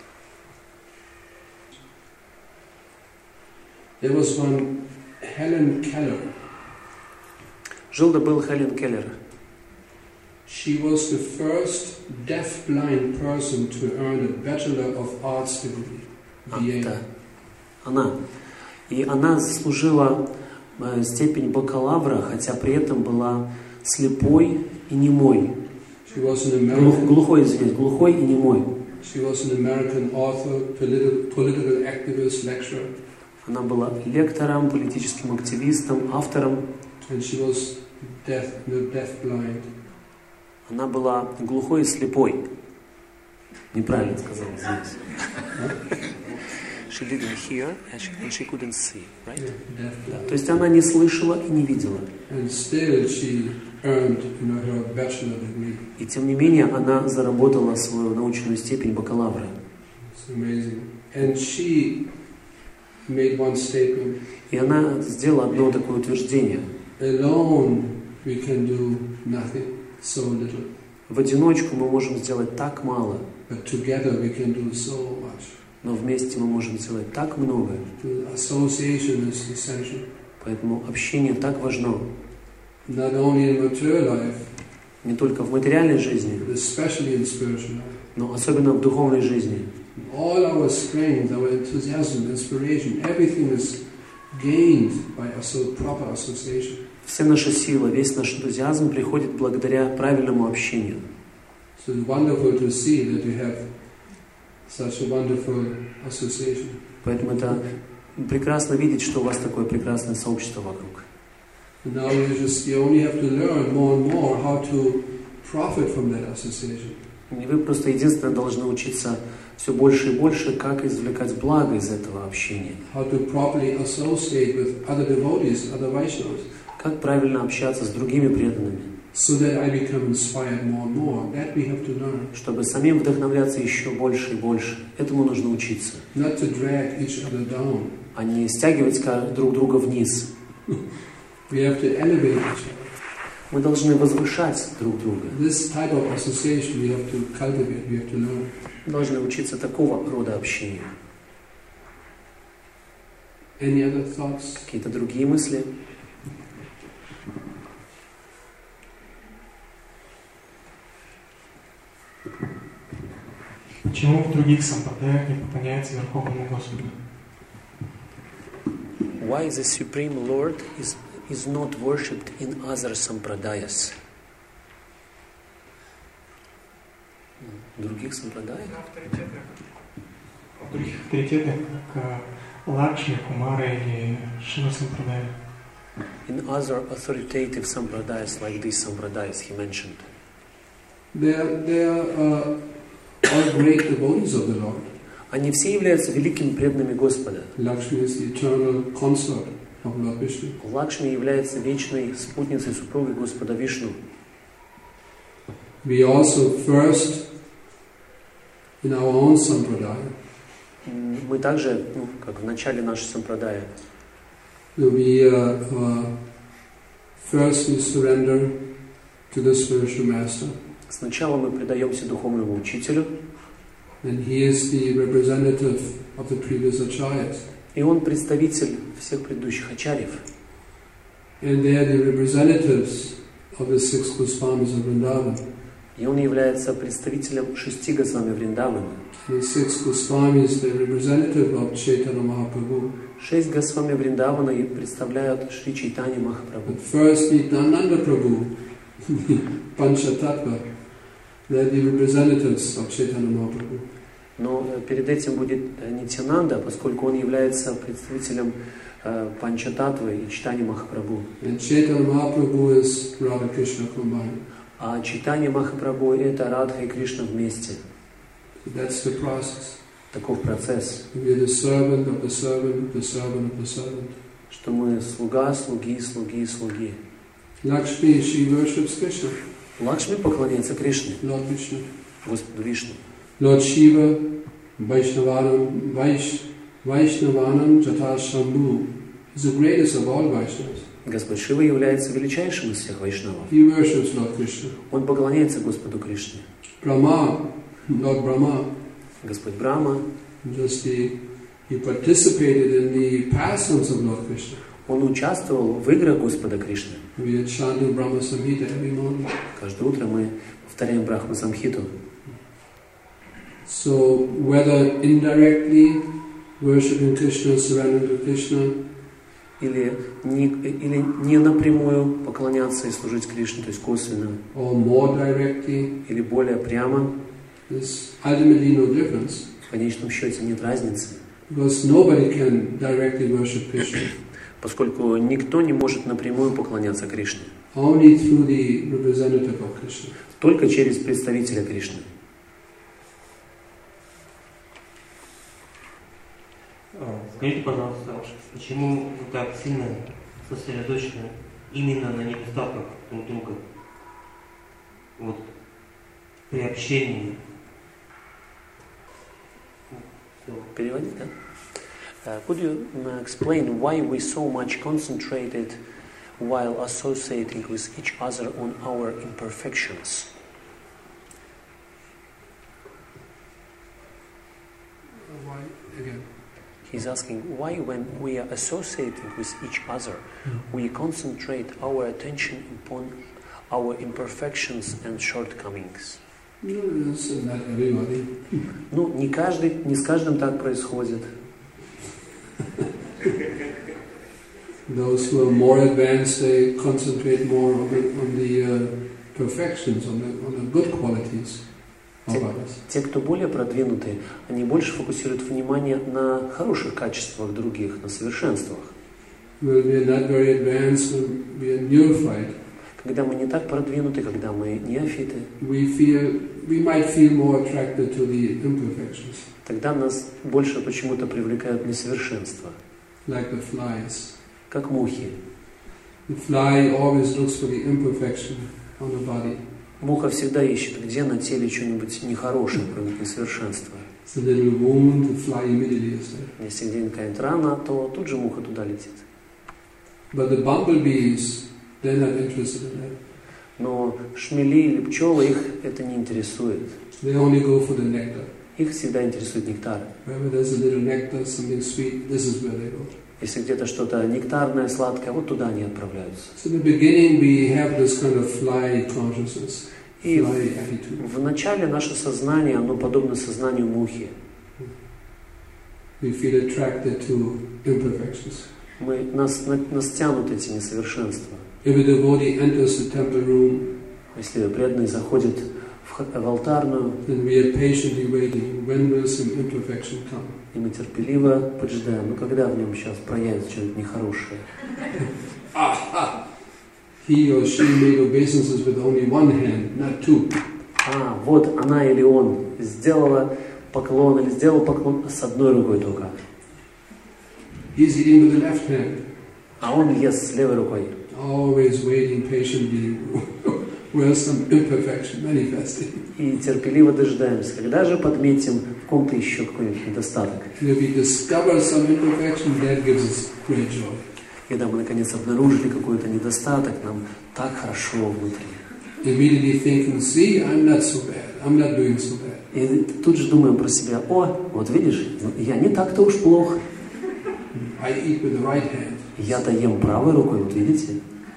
There was one Helen Keller. Жил да был Хелен Келлер. She was the first deaf-blind person to earn a Bachelor of Arts degree. BA. Да. Она. И она заслужила степень бакалавра, хотя при этом была слепой и немой. She was an American. Глухой, извините, глухой и немой. She was an American author, political activist, lecturer. Она была лектором, политическим активистом, автором. And she was deaf-blind. Она была глухой и слепой. Неправильно сказал, извините. She didn't hear and she couldn't see, right? Yeah, Да. То есть она не слышала и не видела. And still she earned, her bachelor degree. И тем не менее она заработала свою научную степень бакалавра. It's amazing. And she made one statement. И она сделала одно такое утверждение. Alone we can do nothing, so little. В одиночку мы можем сделать так мало, But together we can do so much. но вместе мы можем сделать так много. The association is essential. Поэтому общение так важно. Not only in material life, Не только в материальной жизни, but especially in spiritual life. но особенно в духовной жизни. All our strength, our enthusiasm, inspiration, everything is gained by proper association. Вся наша сила, весь наш энтузиазм приходит благодаря правильному общению. So it's wonderful to see that you have such a wonderful association. Поэтому это прекрасно видеть, что у вас такое прекрасное сообщество вокруг. And now you only have to learn more and more how to profit from that association. И вы просто единственное должны учиться все больше и больше, как извлекать благо из этого общения. How to properly associate with other devotees, other Vaishnavas. Как правильно общаться с другими преданными. So that I become inspired more and more. That we have to learn. Чтобы самим вдохновляться еще больше и больше. Этому нужно учиться. Not to drag each other down. А не стягивать друг друга вниз. We have to elevate each other. Мы должны возвышать друг друга. This type of association we have to cultivate, we have to learn. Мы должны учиться такого рода общения. Any other thoughts? Какие-то другие мысли? Почему в других сампрадаях не поклоняется Верховному Господу? Why the Supreme Lord is not worshipped in other sampradayas? В других сампрадаях? В других авторитетах, как Лакшми, Кумара или Шива сампрадая. In other authoritative sampradayas like these sampradayas he mentioned. There are all great devotees of the Lord. Они все являются великими преданными Господа. Lakshmi is the eternal consort of Lord Vishnu. Лакшми является вечной спутницей супругой Господа Вишну. We also first, in our own sampradaya, Мы также, как в начале нашей сампрадая, we first we surrender to the spiritual master. сначала мы предаемся духовному учителю, And he is the representative of the previous acharyas. и он представитель всех предыдущих ачарьев. And they are the representatives of the 6 Goswamis of Vrindavan. И он является представителем 6 Госвами Вриндавана. The 6 Goswamis, the representative of Chaitanya Mahaprabhu. 6 Госвами Вриндавана и представляют Шри Чайтанья Махапрабху. But first, Nityananda Prabhu, Panchatattva, they are the representatives of Chaitanya Mahaprabhu. Но перед этим будет Нитьянанда, поскольку он является представителем Панчататтвы и Чайтаньи Махапрабху. And Chaitanya Mahaprabhu is Radha Krishna combined. А Чайтанья Махапрабху — это Радха и Кришна вместе. That's the process. Таков процесс. We are the servant of the servant of the servant of the servant. Что мы слуга, слуги, слуги, слуги. Lakshmi, she worships Krishna, Лакшми поклоняется Кришне, Lord Vishnu. Господу Вишну. Lord Shiva, Vaishnavanam Jata Shambhu, is the greatest of all Vaishnavas. Господь Шива является величайшим из всех вайшнавов. He worships Lord Krishna. Он поклоняется Господу Кришне. Brahma, Lord Brahma, Господь Брахма, he participated in the pastimes of Lord Krishna. он участвовал в играх Господа Кришны. We are chanting Brahma Samhita every morning. Каждое утро мы повторяем Брахма Самхиту. So, whether indirectly worshipping Krishna, surrendering to Krishna, Или не напрямую поклоняться и служить Кришне, то есть косвенно, or more directly, или более прямо, there's ultimately no difference. в конечном счете нет разницы, Because nobody can directly worship Krishna. поскольку никто не может напрямую поклоняться Кришне, Only through the representative of Krishna. только через представителя Кришны. Скажите, пожалуйста, почему вы так сильно сосредоточены именно на недостатках друг друга? Вот при общении. Переводить, да? Could you explain why we so much concentrated while associating with each other on our imperfections? Why again? He's asking why when we are associating with each other, we concentrate our attention upon our imperfections and shortcomings. No, this is not everybody. Ну, не с каждым так происходит. Those who are more advanced, they concentrate more on the perfections, on the good qualities of others. Те, кто более продвинутые, они больше фокусируют внимание на хороших качествах других, на совершенствах. When we are not very advanced, when we are neophyte, Когда мы не так продвинуты, когда мы неофиты, we might feel more attracted to the imperfections, тогда нас больше почему-то привлекают несовершенства, like the flies. как мухи. The fly always looks for the imperfection on the body. Муха всегда ищет, где на теле что-нибудь нехорошее, какое-нибудь несовершенство. It's a little wound, the fly immediately is there. Если где-нибудь какая-нибудь рана, то тут же муха туда летит. But the bumblebees, they're not interested in that. Но шмели или пчелы, их это не интересует. They only go for the nectar. Их всегда интересует нектар. Wherever there's a little nectar, something sweet, this is where they go. Если где-то что-то нектарное, сладкое, вот туда они отправляются. So in the beginning we have this kind of fly consciousness, И fly attitude. в начале наше сознание, оно подобно сознанию мухи. We feel attracted to imperfections. Нас тянут эти несовершенства. If a devotee enters the temple room, Если преданный заходит в алтарную, then we are patiently waiting. When will some imperfection come? и мы терпеливо поджидаем, ну когда в нем сейчас проявится что-нибудь нехорошее. Aha! He or she made obeisances with only one hand, not two. вот она или он сделала поклон или сделал поклон с одной рукой только. He's eating with the left hand, А он ест с левой рукой. always waiting patiently where some imperfection manifesting. И терпеливо дожидаемся, когда же подметим в ком-то еще какой-нибудь недостаток. And if we discover some imperfection, that gives us great joy. Когда мы наконец обнаружили какой-то недостаток, нам так хорошо внутри. Immediately thinking, see, I'm not so bad. I'm not doing so bad. И тут же думаем про себя, вот видишь, я не так-то уж плохо. I eat with the right hand. Я-то ем правой рукой, вот видите.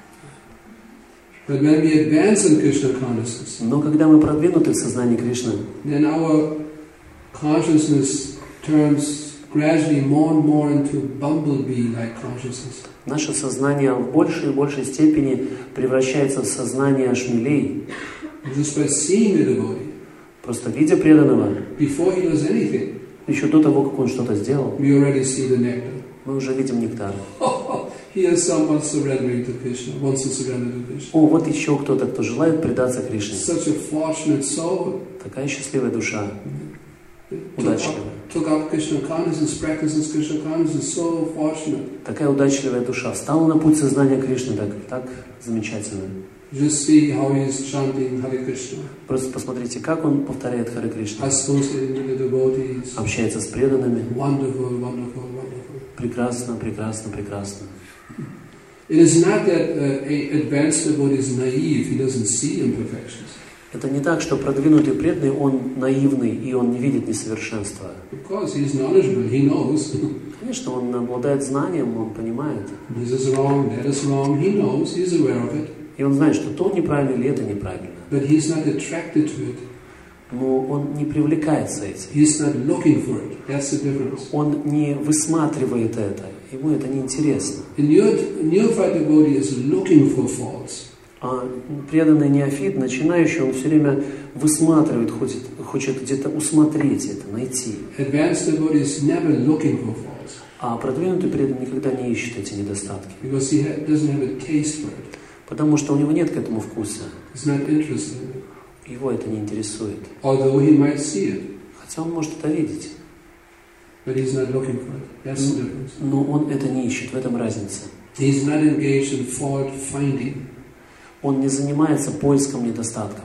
But when we advance in Krishna consciousness, Но когда мы продвинуты в сознании Кришны, then our consciousness turns gradually more and more into bumblebee-like consciousness. наше сознание в большей и большей степени превращается в сознание шмелей. Just by seeing the devotee, Просто видя преданного, before he does anything, еще до того, как он что-то сделал, we already see the nectar. мы уже видим нектар. Here's someone surrendering to Krishna, wants to surrender to Krishna. О, вот еще кто-то, кто желает предаться Кришне. Such a fortunate soul. Такая счастливая душа, Took удачливая. up Krishna consciousness, practices Krishna consciousness, so fortunate. Такая удачливая душа. Встала на путь сознания Кришны, так замечательно. Just see how he is chanting Hare Krishna, Просто посмотрите, как он повторяет Харе Кришна. associating with the devotees. Общается с преданными. Wonderful, wonderful, wonderful. Прекрасно, прекрасно, прекрасно. It is not that an advanced devotee is naive, he doesn't see imperfections. Это не так, что продвинутый преданный, он наивный, и он не видит несовершенства. Of course, he is knowledgeable, he knows. Конечно, он обладает знанием, он понимает. This is wrong, that is wrong, he knows, he is aware of it. И он знает, что то неправильно или это неправильно. But he is not attracted to it. Но он не привлекается этим. He is not looking for it. That's the difference. Он не высматривает это. Ему это не интересно. A neophyte devotee is looking for faults. А преданный неофит, начинающий, он все время высматривает, хочет где-то усмотреть это, найти. Advanced devotee is never looking for faults. А продвинутый преданный никогда не ищет эти недостатки. Because he doesn't have a taste for it. Потому что у него нет к этому вкуса. He's not interested in it. Его это не интересует. Although he might see it. Хотя он может это видеть. But he's not looking for it. That's the difference. Но он это не ищет, в этом разница. He's not engaged in fault finding. Он не занимается поиском недостатков.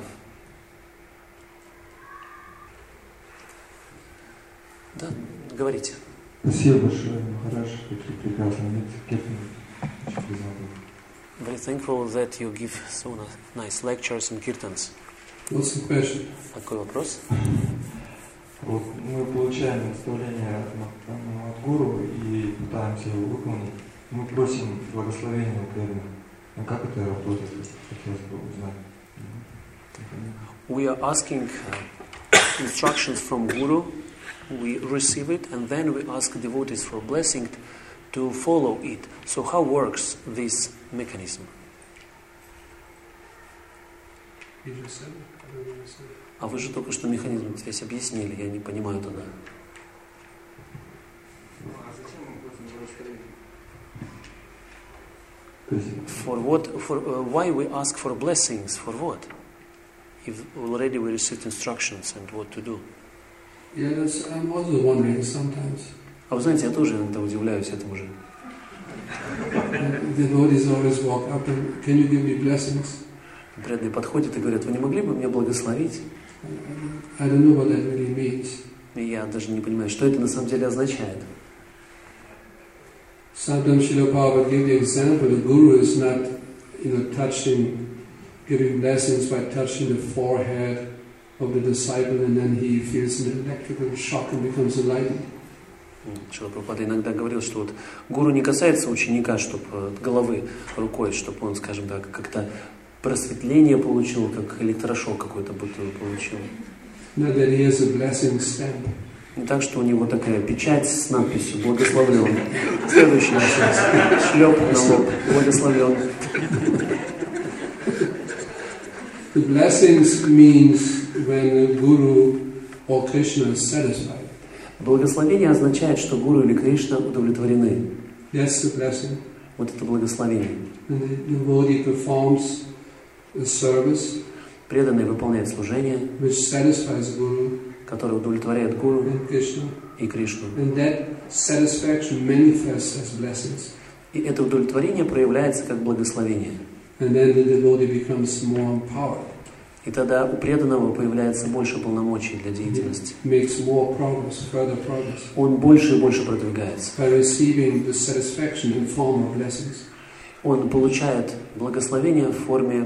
Да, говорите. Спасибо большое, Махарадж, такие прекрасные лекции. Очень признателен. Very thankful that you give so nice lectures and kirtans. What's the question? Какой вопрос? Вот мы получаем наставление от гуру и пытаемся его выполнить. Мы просим благословения у преданных. А как это работает? Хотелось бы узнать. We are asking instructions from Guru. We receive it, and then we ask devotees for blessing to follow it. So how works this mechanism? You just said it. I don't understand. А вы же только что механизм здесь объяснили, я не понимаю тогда. For what? Why we ask for blessings? For what? If already we received instructions and what to do. Yeah, I'm also wondering sometimes. А вы знаете, я тоже иногда удивляюсь этому же. The devotees always walk up and, can you give me blessings? Преданные подходят и говорят, вы не могли бы меня благословить? I don't know what that really means. И я даже не понимаю, что это на самом деле означает. Sometimes Srila Prabhupada give the example, the guru is not, giving blessings by touching the forehead of the disciple and then he feels an electrical shock and becomes enlightened. Шрила Прабхупада иногда говорил, что вот гуру не касается ученика, чтобы от головы рукой, чтобы он, скажем так, как-то просветление получил, как электрошок какой-то будто получил. Not that he has a blessing stamp. Не так, что у него такая печать с надписью «Благословлен». Следующий вопрос. Шлеп на лоб. Благословлен. The blessings means when the guru or Krishna is satisfied. Благословение означает, что гуру или Кришна удовлетворены. That's the blessing. Вот это благословение. When the devotee performs a service, Преданный выполняет служение, which satisfies Guru которое удовлетворяет Гуру and Krishna, и Кришну. and that satisfaction manifests as blessings. И это удовлетворение проявляется как благословение. And then the devotee becomes more empowered. И тогда у преданного появляется больше полномочий для деятельности. Makes more progress, further progress, Он больше и больше продвигается. by receiving the satisfaction in form of blessings. Он получает благословение в форме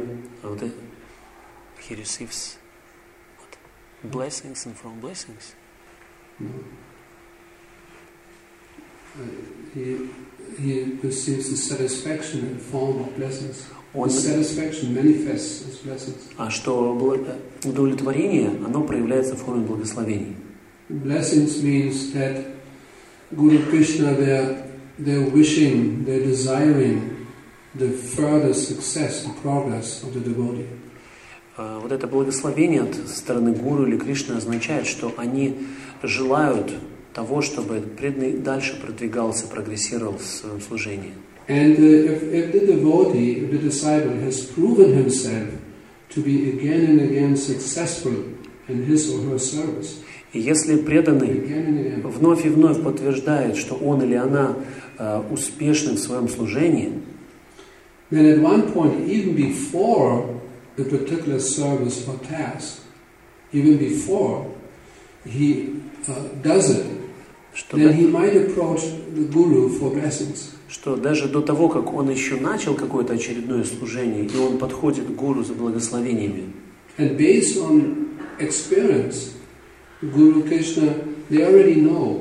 he receives blessings and from blessings. He receives the satisfaction in form of blessings. Он, The satisfaction manifests as blessings. а что удовлетворение, оно проявляется в форме благословений. Blessings means that Guru Krishna, they're wishing, they're desiring the further success and progress of the devotee. Вот это благословение от стороны Гуру или Кришны означает, что они желают того, чтобы преданный дальше продвигался, прогрессировал в своем служении. And if the devotee, if the disciple has proven himself to be again and again successful in his or her service, И если преданный again and again, вновь и вновь подтверждает, что он или она успешны в своем служении, then at one point, even before the particular service or task, even before he does it, then he might approach the Guru for blessings. что даже до того, как он еще начал какое-то очередное служение, и он подходит к Гуру за благословениями. And based on experience, Guru Krishna, they already know.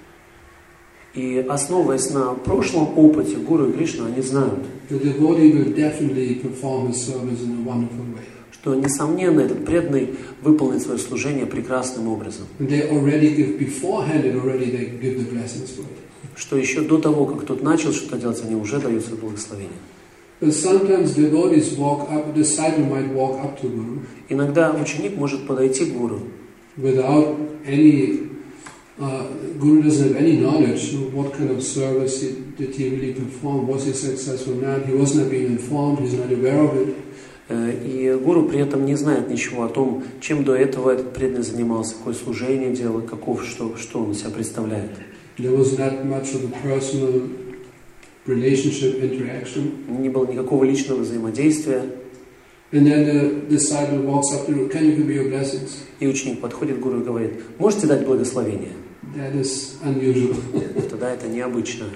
И основываясь на прошлом опыте, Гуру и Кришна, они знают, The devotee will definitely perform his service in a wonderful way. что, несомненно, этот преданный выполнит свое служение прекрасным образом. And they already give beforehand, and already they give the blessings for it. Что еще до того, как тот начал что-то делать, они уже дают свое благословение. But sometimes devotees walk up, the disciple might walk up to Guru Иногда ученик может подойти к Гуру, without any, Guru doesn't have any knowledge of what kind of service did he really perform, was he successful or not, he was not being informed, he's not aware of it. и Гуру при этом не знает ничего о том, чем до этого этот преданный занимался, какое служение делал, что он из себя представляет. There was not much of a personal relationship interaction. Не было никакого личного взаимодействия. And then the disciple walks up to Guru, can you give me your blessings? И ученик подходит к Гуру и говорит, можете дать благословение? That is unusual. Тогда это необычно.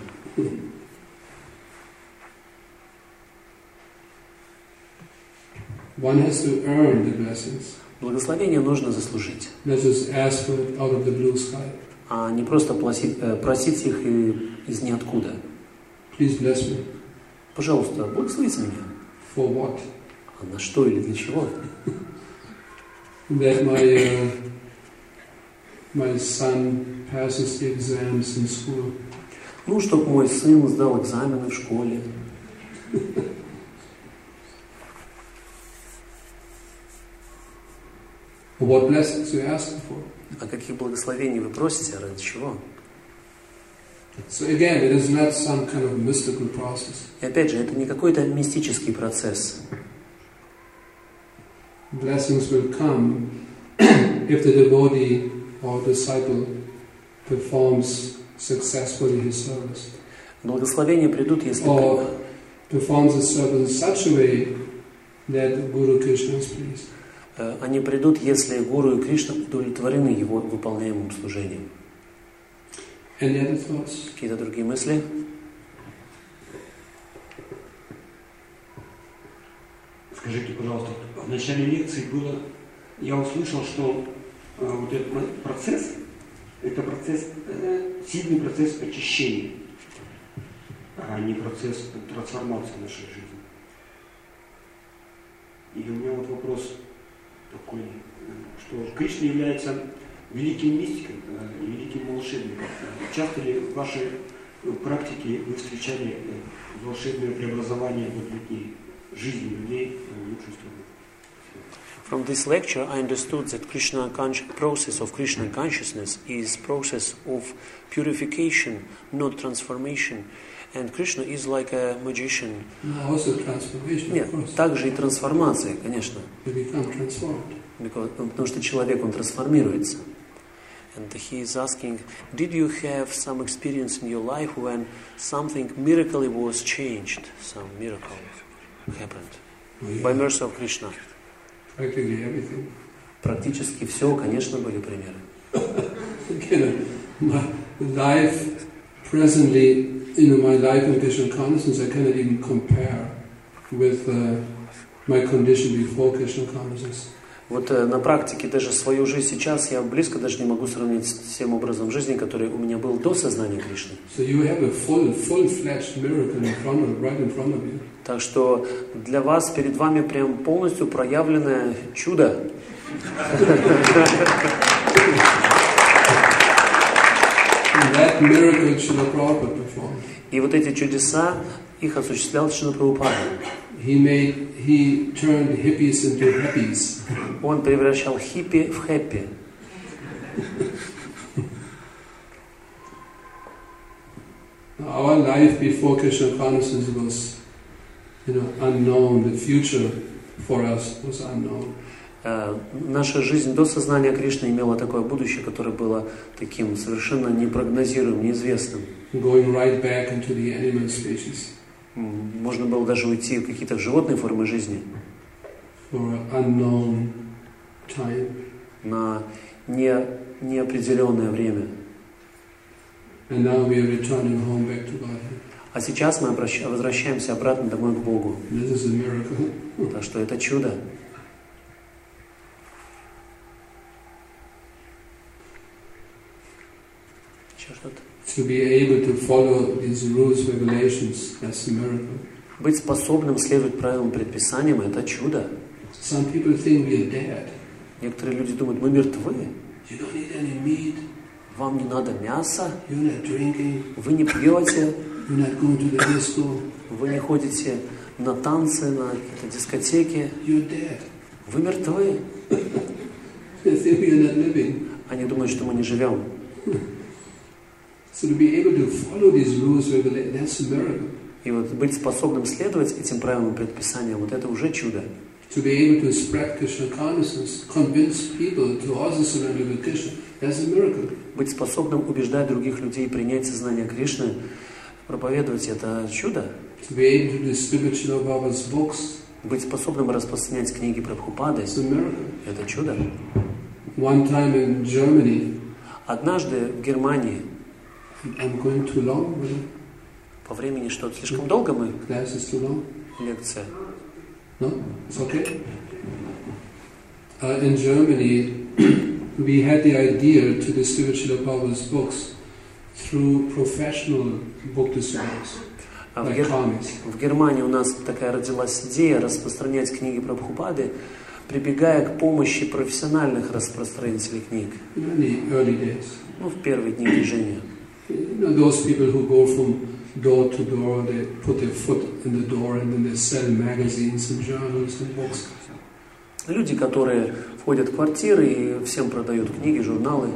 One has to earn the blessings. Благословение нужно заслужить, Not just ask for it out of the blue sky. а не просто просить их из ниоткуда. Please bless me. Пожалуйста, благословите меня. For what? А на что или для чего? That my son passes the exams in school. Ну, чтоб мой сын сдал экзамены в школе. What blessings you asking for? А каких благословений вы просите, а ради чего? So again, it is not some kind of mystical process. И опять же, это не какой-то мистический процесс. Blessings will come if the devotee or disciple performs successfully his service. Благословения придут, если Or performs his service in such a way that Guru Krishna is pleased. они придут, если Гуру и Кришна удовлетворены его выполняемым служением. Any other thoughts? Какие-то другие мысли? Скажите, пожалуйста, в начале лекции я услышал, что вот этот процесс, это сильный процесс очищения, а не процесс трансформации нашей жизни. И у меня вот вопрос такой, что Кришна является великим мистиком, великим волшебником. Часто ли в вашей практике вы встречали волшебное преобразование людей, жизни людей в лучшую сторону? From this lecture, I understood that process of Krishna consciousness is process of purification, not transformation. And Krishna is like a magician. Also transformation, Нет, of course. также и трансформация, конечно. You become transformed. Потому что человек, он трансформируется. And he is asking, did you have some experience in your life when something miraculously was changed? Some miracle happened by mercy of Krishna? Practically everything. Практически все, конечно, были примеры. Again, my life presently, my life in Krishna consciousness, I cannot even compare with my condition before Krishna consciousness. Вот на практике даже свою жизнь сейчас я близко даже не могу сравнить с тем образом жизни, который у меня был до сознания Кришны. So you have a full-fledged miracle right in front of you. Так что для вас, перед вами прям полностью проявленное чудо. That miracle Srila Prabhupada performed. И вот эти чудеса, их осуществлял Шрила Прабхупада. He turned hippies into happies. Он превращал хиппи в хэппи. Our life before Krishna consciousness was, unknown. The future for us was unknown. Наша жизнь до сознания Кришны имела такое будущее, которое было таким совершенно непрогнозируемым, неизвестным. Going right back into the animal species. Можно было даже уйти в какие-то животные формы жизни. For an unknown time. На неопределенное время. And now we are returning home back to Godhead. А сейчас мы возвращаемся обратно домой к Богу. This is a miracle. Так что это чудо. Еще что-то? To be able to follow these rules, regulations, that's a miracle. Быть способным следовать правилам, предписаниям – это чудо. Some people think we are dead. Некоторые люди думают, мы мертвы. You don't need any meat. Вам не надо мяса. You're not drinking. Вы не пьете. You're not going to the disco. Вы не ходите на танцы, на какие-то дискотеки. You're dead. Вы мертвы. They think we are not living. Они думают, что мы не живем. So to be able to follow these rules, regulations, that's a miracle. И вот быть способным следовать этим правилам, предписаниям, вот это уже чудо. To be able to spread Krishna consciousness, convince people to also surrender to Krishna, that's a miracle. Быть способным убеждать других людей принять сознание Кришны, проповедовать это чудо. To be able to distribute Srila Prabhupada's books, быть способным распространять книги Прабхупады, it's a miracle. это чудо. One time in Germany, однажды в Германии, I'm going too long, really? По времени что-то слишком долго мы? Class is too long? Лекция. No? It's okay? In Germany, we had the idea to distribute Srila Prabhupada's books through professional book distributors, like Kamis. В Германии у нас такая родилась идея распространять книги Прабхупады, прибегая к помощи профессиональных распространителей книг. In the early days. Ну, в первые дни движения. Those people who go from door to door, they put their foot in the door and then they sell magazines and journals and books. Люди, которые входят в квартиры и всем продают книги, журналы.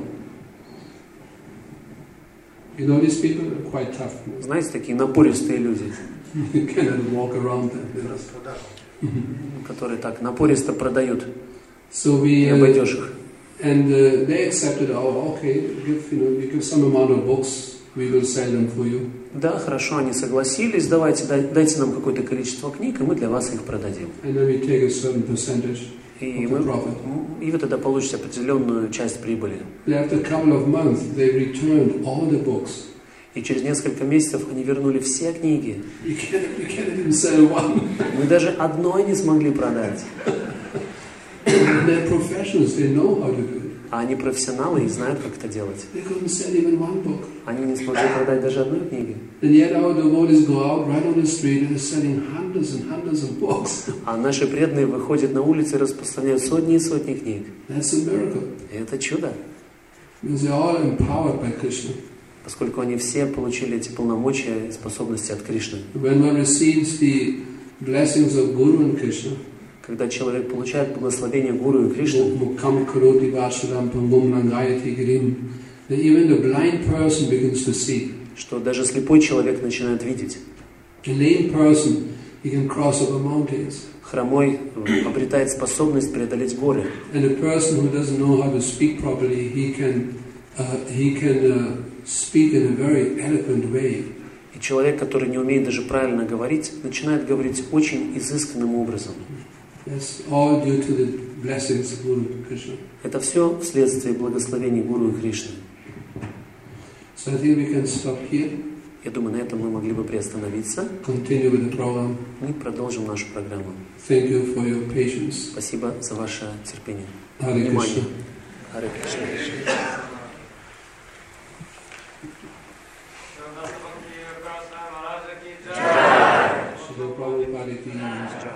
You know, these people are quite tough. Знаете, такие напористые люди. You cannot walk around them. Которые так напористо продают. So we, не обойдешь их. And they accepted, okay, you give some amount of books, we will sell them for you. Да, хорошо, они согласились, дайте нам какое-то количество книг, и мы для вас их продадим. And then we take a certain percentage и вы тогда получите определенную часть прибыли. After a couple of months, they returned all the books. И через несколько месяцев они вернули все книги. You can't even sell one. Мы даже одной не смогли продать. They're professionals, they know how to do it. А они профессионалы и знают, как это делать. They couldn't sell even one book. Они не смогли продать даже одной книги. And yet our devotees go out right on the street and are selling hundreds and hundreds of books. А наши преданные выходят на улицы и распространяют сотни и сотни книг. That's a miracle. И это чудо. Because they're all empowered by Krishna. Поскольку они все получили эти полномочия и способности от Кришны. When one receives the blessings of Guru and Krishna, Когда человек получает благословение Гуру и Кришны, Mukam karoti vasaram pangum langayati girim. That even the blind person begins to see. что даже слепой человек начинает видеть. A lame person, he can cross over mountains. Хромой обретает способность преодолеть горы. And a person who doesn't know how to speak properly, he can speak in a very eloquent way. И человек, который не умеет даже правильно говорить, начинает говорить очень изысканным образом. That's all due to the blessings of Guru Krishna. Это все вследствие благословений Гуру и Кришны. So I think we can stop here. Я думаю, на этом мы могли бы приостановиться. Continue with the program. Мы продолжим нашу программу. Thank you for your patience. Спасибо за ваше терпение. Hare Внимание. Krishna. Харе Кришна. Shri Prabhupada ki jai.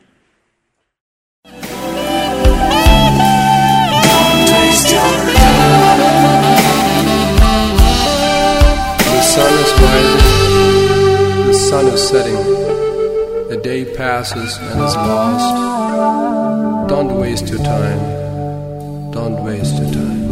The sun is rising, the sun is setting, the day passes and is lost. Don't waste your time, don't waste your time.